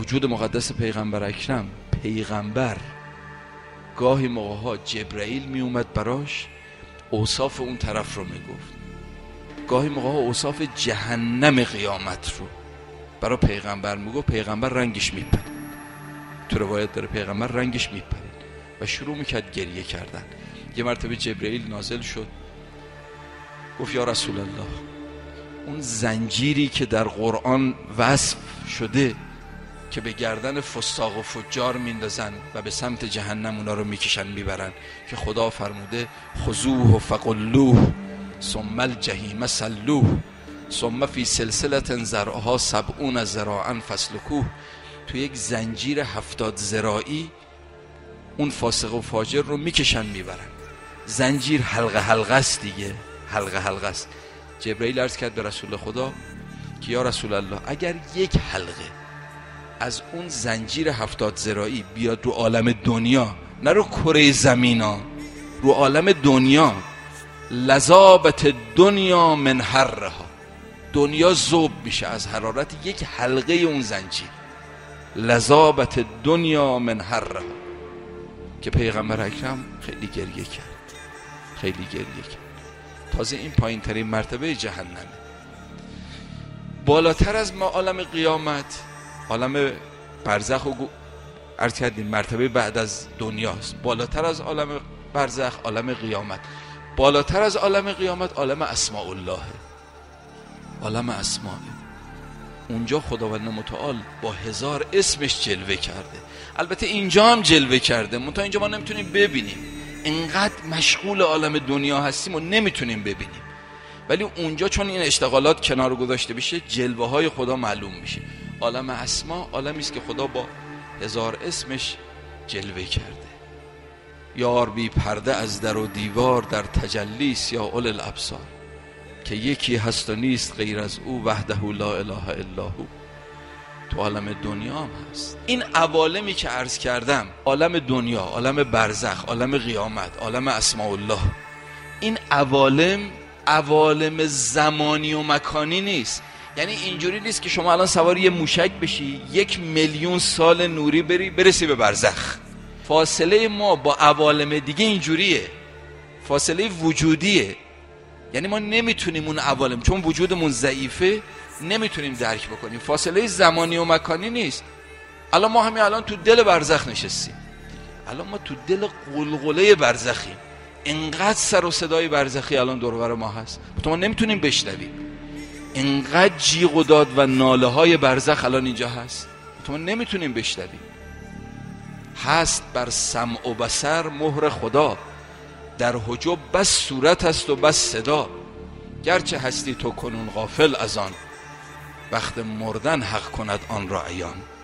وجود مقدس پیغمبر اکرم، پیغمبر گاهی موقعها جبرائیل می اومد براش اوصاف اون طرف رو میگفت، گاهی موقعها اوصاف جهنم قیامت رو برای پیغمبر میگفت، پیغمبر رنگش میپرید. تو روایت داره پیغمبر رنگش میپرید و شروع میکرد گریه کردن. یه مرتبه جبرائیل نازل شد گفت یا رسول الله، اون زنجیری که در قرآن وصف شده که به گردن فساق و فجار میندازن و به سمت جهنم اونا رو میکشن میبرن، که خدا فرموده خذوه فغلوه ثم الجحیم صلوه ثم فی سلسلة ذرعها 70 ذراعا فاسلکوه، تو یک زنجیر 70 ذراعی اون فاسق و فاجر رو میکشن میبرن. زنجیر حلقه حلقه است دیگه، حلقه حلقه است. جبرائیل عرض کرد به رسول خدا که یا رسول الله، اگر یک حلقه از اون زنجیر 70 ذراعی بیاد رو عالم دنیا، نه رو کره زمینا، رو عالم دنیا، لذابت دنیا من حرها، دنیا ذوب میشه از حرارت یک حلقه اون زنجیر، لذابت دنیا من حرها. که پیغمبر اکرم خیلی گریه کرد، خیلی گریه کرد. تازه این پایین ترین مرتبه جهنمه. بالاتر از ما عالم قیامت، عالم برزخ و عرض کردیم مرتبه بعد از دنیاست. بالاتر از عالم برزخ عالم قیامت، بالاتر از عالم قیامت عالم اسماء الله، عالم اسماء. اونجا خداوند متعال با 1000 اسمش جلوه کرده. البته اینجا هم جلوه کرده، منتها اینجا ما نمیتونیم ببینیم، انقدر مشغول عالم دنیا هستیم و نمیتونیم ببینیم. ولی اونجا چون این اشتغالات کنار گذاشته بشه، جلوه های خدا معلوم میشه. عالم اسما عالمی است که خدا با 1000 اسمش جلوه کرده. یار بی پرده از در و دیوار، در تجلیس یا اول الابصار، که یکی هست و نیست غیر از او، وحده لا اله الا هو. تو عالم دنیا هم هست. این عوالمی که عرض کردم، عالم دنیا، عالم برزخ، عالم قیامت، عالم اسماء الله، این عوالم زمانی و مکانی نیست. یعنی اینجوری نیست که شما الان سوار یه موشک بشی 1,000,000 سال نوری برسی به برزخ. فاصله ما با عوالم دیگه اینجوریه، فاصله وجودیه. یعنی ما نمیتونیم اون عوالم، چون وجودمون ضعیفه، نمیتونیم درک بکنیم. فاصله زمانی و مکانی نیست. الان ما همین الان تو دل برزخ نشستیم، الان ما تو دل قلقله برزخیم، انقدر سر و صدای برزخی الان دور و بر ما هست، تو ما نمیتونیم بشنویم. انقدر جیغ و داد و ناله های برزخ الان اینجا هست، تو ما نمیتونیم بشنویم. هست بر سمع و بصر مهر خدا، در حجب بس صورت است و بس صدا. گرچه هستی تو کنون غافل از آن، وقت مردن حق کند آن را عیان.